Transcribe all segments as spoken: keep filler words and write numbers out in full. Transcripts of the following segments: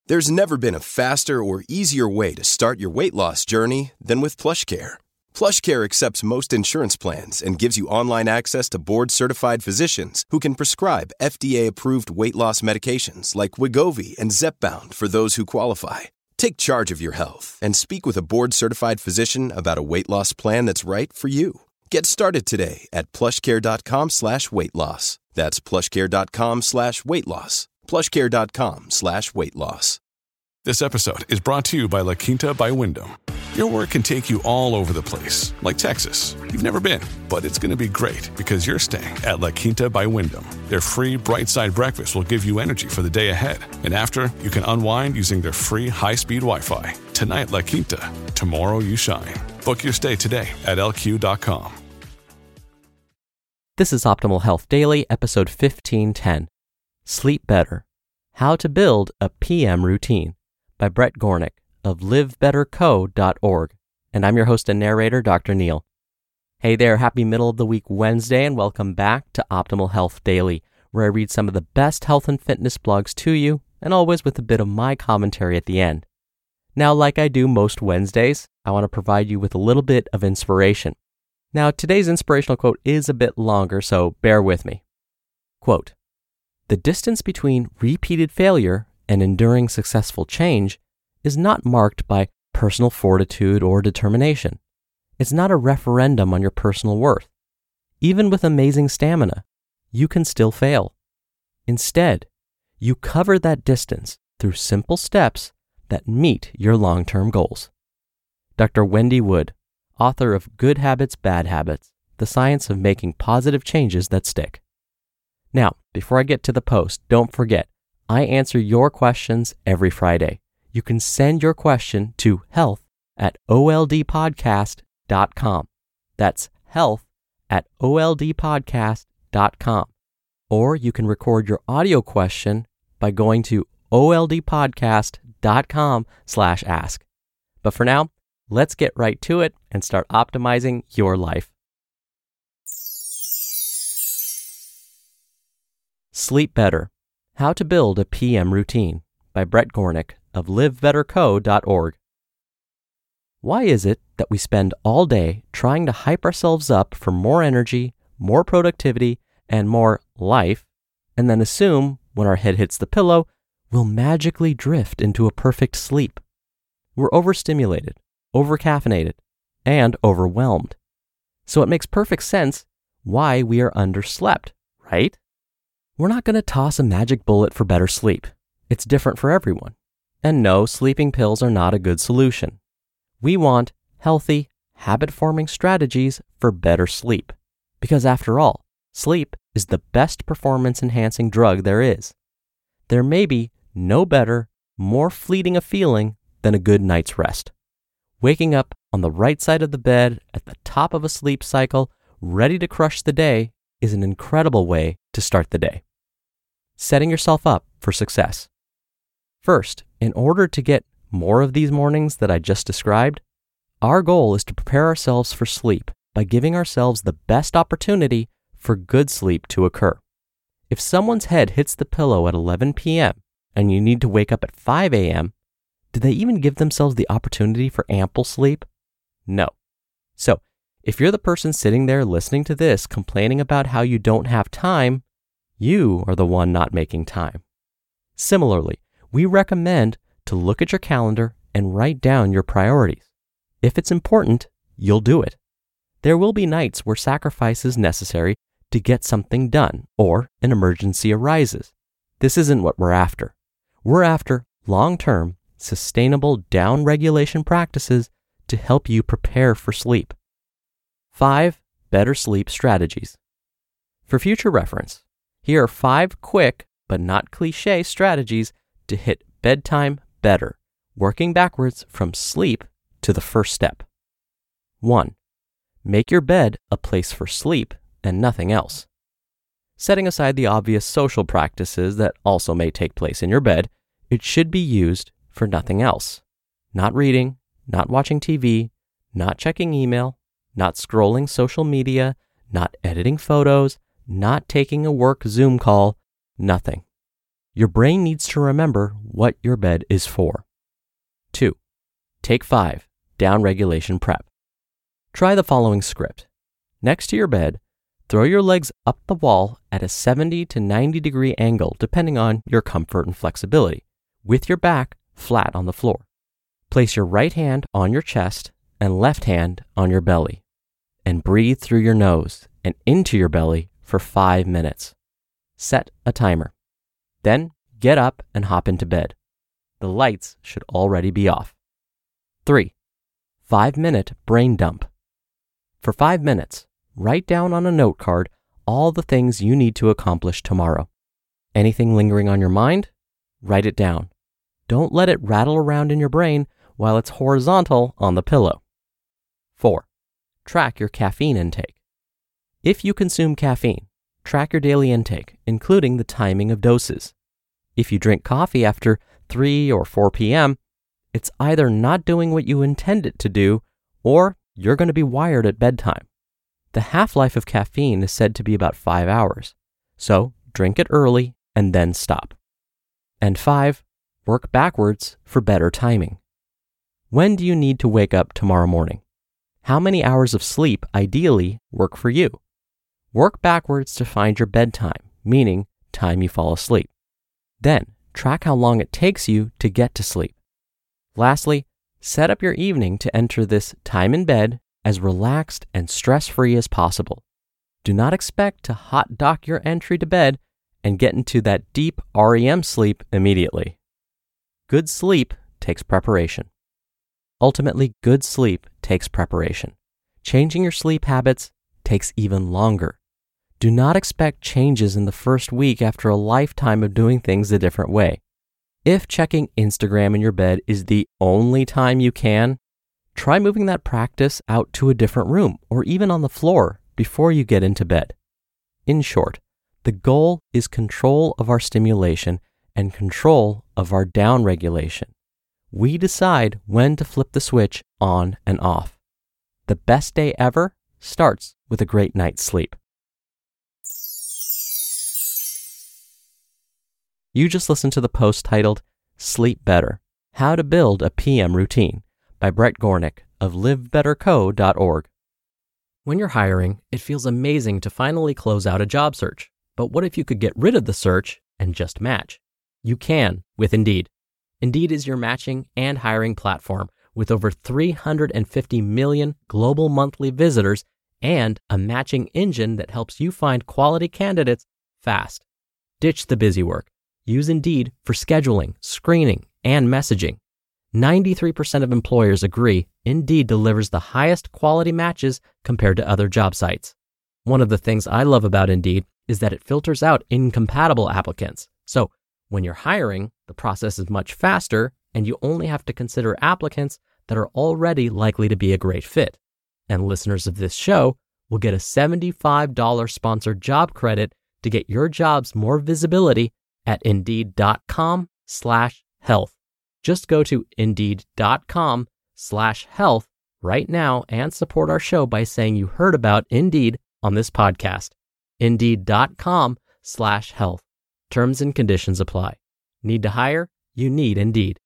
There's never been a faster or easier way to start your weight loss journey than with PlushCare. PlushCare accepts most insurance plans and gives you online access to board-certified physicians who can prescribe F D A-approved weight loss medications like Wegovy and Zepbound for those who qualify. Take charge of your health and speak with a board-certified physician about a weight loss plan that's right for you. Get started today at plushcare.com slash weight loss. That's plushcare.com slash weight loss. plushcare.com slash weight loss. This episode is brought to you by La Quinta by Wyndham. Your work can take you all over the place, like Texas. You've never been, but it's going to be great because you're staying at La Quinta by Wyndham. Their free Bright Side breakfast will give you energy for the day ahead. And after, you can unwind using their free high-speed Wi-Fi. Tonight, La Quinta. Tomorrow, you shine. Book your stay today at L Q dot com. This is Optimal Health Daily, episode fifteen ten. Sleep Better. How to Build a P M Routine by Brett Gornick of live better co dot org. And I'm your host and narrator, Doctor Neil. Hey there, happy middle of the week Wednesday, and welcome back to Optimal Health Daily, where I read some of the best health and fitness blogs to you, and always with a bit of my commentary at the end. Now, like I do most Wednesdays, I want to provide you with a little bit of inspiration. Now, today's inspirational quote is a bit longer, so bear with me. Quote, "The distance between repeated failure and enduring successful change is not marked by personal fortitude or determination. It's not a referendum on your personal worth. Even with amazing stamina, you can still fail. Instead, you cover that distance through simple steps that meet your long-term goals." Doctor Wendy Wood, author of Good Habits, Bad Habits, The Science of Making Positive Changes That Stick. Now, before I get to the post, don't forget, I answer your questions every Friday. You can send your question to health at O L D podcast dot com. That's health at O L D podcast dot com. Or you can record your audio question by going to O L D podcast dot com slash ask. But for now, let's get right to it and start optimizing your life. Sleep Better. How to Build a P M Routine by Brett Gornick of live better co dot org. Why is it that we spend all day trying to hype ourselves up for more energy, more productivity, and more life, and then assume when our head hits the pillow, we'll magically drift into a perfect sleep? We're overstimulated, overcaffeinated, and overwhelmed. So it makes perfect sense why we are underslept, right? We're not going to toss a magic bullet for better sleep. It's different for everyone. And no, sleeping pills are not a good solution. We want healthy, habit-forming strategies for better sleep. Because after all, sleep is the best performance-enhancing drug there is. There may be no better, more fleeting a feeling than a good night's rest. Waking up on the right side of the bed at the top of a sleep cycle, ready to crush the day, is an incredible way to start the day. Setting yourself up for success. First, in order to get more of these mornings that I just described, our goal is to prepare ourselves for sleep by giving ourselves the best opportunity for good sleep to occur. If someone's head hits the pillow at eleven p.m. and you need to wake up at five a.m., did they even give themselves the opportunity for ample sleep? No. So, if you're the person sitting there listening to this complaining about how you don't have time, you are the one not making time. Similarly, we recommend to look at your calendar and write down your priorities. If it's important, you'll do it. There will be nights where sacrifice is necessary to get something done or an emergency arises. This isn't what we're after. We're after long-term, sustainable down-regulation practices to help you prepare for sleep. Five better sleep strategies. For future reference, here are five quick but not cliche strategies to hit bedtime better, working backwards from sleep to the first step. One, make your bed a place for sleep and nothing else. Setting aside the obvious social practices that also may take place in your bed, it should be used for nothing else. Not reading, not watching T V, not checking email, not scrolling social media, not editing photos, not taking a work Zoom call, nothing. Your brain needs to remember what your bed is for. Two, take five, downregulation prep. Try the following script. Next to your bed, throw your legs up the wall at a seventy to ninety degree angle depending on your comfort and flexibility, with your back flat on the floor. Place your right hand on your chest and left hand on your belly, and breathe through your nose and into your belly for five minutes. Set a timer. Then get up and hop into bed. The lights should already be off. Three, five-minute brain dump. For five minutes, write down on a note card all the things you need to accomplish tomorrow. Anything lingering on your mind? Write it down. Don't let it rattle around in your brain while it's horizontal on the pillow. Four, track your caffeine intake. If you consume caffeine, track your daily intake, including the timing of doses. If you drink coffee after three or four p.m., it's either not doing what you intend it to do, or you're going to be wired at bedtime. The half-life of caffeine is said to be about five hours, so drink it early and then stop. And five, work backwards for better timing. When do you need to wake up tomorrow morning? How many hours of sleep ideally work for you? Work backwards to find your bedtime, meaning time you fall asleep. Then, track how long it takes you to get to sleep. Lastly, set up your evening to enter this time in bed as relaxed and stress-free as possible. Do not expect to hot dock your entry to bed and get into that deep R E M sleep immediately. Good sleep takes preparation. Ultimately, good sleep takes preparation. Changing your sleep habits takes even longer. Do not expect changes in the first week after a lifetime of doing things a different way. If checking Instagram in your bed is the only time you can, try moving that practice out to a different room or even on the floor before you get into bed. In short, the goal is control of our stimulation and control of our downregulation. We decide when to flip the switch on and off. The best day ever starts with a great night's sleep. You just listened to the post titled Sleep Better, How to Build a P M Routine by Brett Gornick of live better co dot org. When you're hiring, it feels amazing to finally close out a job search. But what if you could get rid of the search and just match? You can with Indeed. Indeed is your matching and hiring platform with over three hundred fifty million global monthly visitors and a matching engine that helps you find quality candidates fast. Ditch the busy work. Use Indeed for scheduling, screening, and messaging. ninety-three percent of employers agree Indeed delivers the highest quality matches compared to other job sites. One of the things I love about Indeed is that it filters out incompatible applicants. So when you're hiring, the process is much faster and you only have to consider applicants that are already likely to be a great fit. And listeners of this show will get a seventy-five dollars sponsored job credit to get your jobs more visibility at indeed.com slash health. Just go to indeed.com slash health right now and support our show by saying you heard about Indeed on this podcast. Indeed.com slash health. Terms and conditions apply. Need to hire? You need Indeed.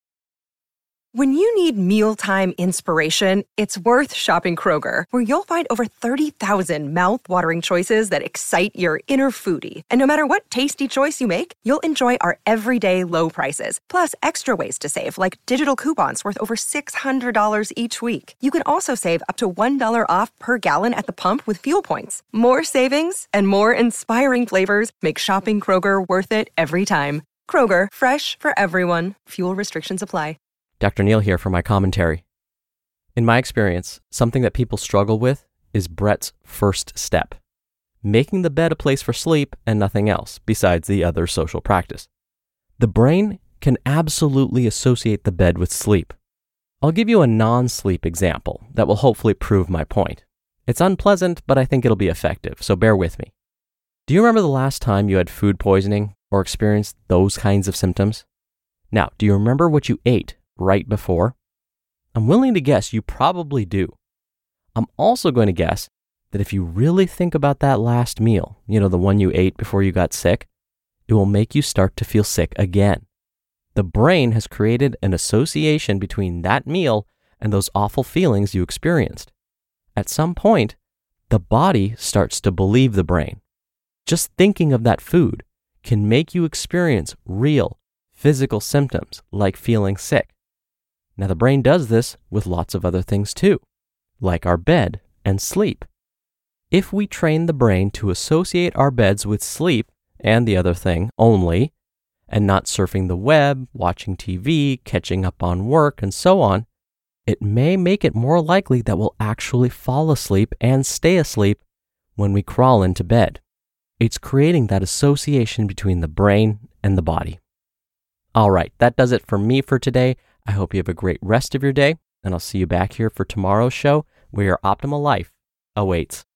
When you need mealtime inspiration, it's worth shopping Kroger, where you'll find over thirty thousand mouth-watering choices that excite your inner foodie. And no matter what tasty choice you make, you'll enjoy our everyday low prices, plus extra ways to save, like digital coupons worth over six hundred dollars each week. You can also save up to one dollar off per gallon at the pump with fuel points. More savings and more inspiring flavors make shopping Kroger worth it every time. Kroger, fresh for everyone. Fuel restrictions apply. Doctor Neal here for my commentary. In my experience, something that people struggle with is Brett's first step, making the bed a place for sleep and nothing else besides the other social practice. The brain can absolutely associate the bed with sleep. I'll give you a non-sleep example that will hopefully prove my point. It's unpleasant, but I think it'll be effective, so bear with me. Do you remember the last time you had food poisoning or experienced those kinds of symptoms? Now, do you remember what you ate right before? I'm willing to guess you probably do. I'm also going to guess that if you really think about that last meal, you know, the one you ate before you got sick, it will make you start to feel sick again. The brain has created an association between that meal and those awful feelings you experienced. At some point, the body starts to believe the brain. Just thinking of that food can make you experience real physical symptoms like feeling sick. Now, the brain does this with lots of other things too, like our bed and sleep. If we train the brain to associate our beds with sleep and the other thing only, and not surfing the web, watching T V, catching up on work, and so on, it may make it more likely that we'll actually fall asleep and stay asleep when we crawl into bed. It's creating that association between the brain and the body. All right, that does it for me for today. I hope you have a great rest of your day, and I'll see you back here for tomorrow's show where your optimal life awaits.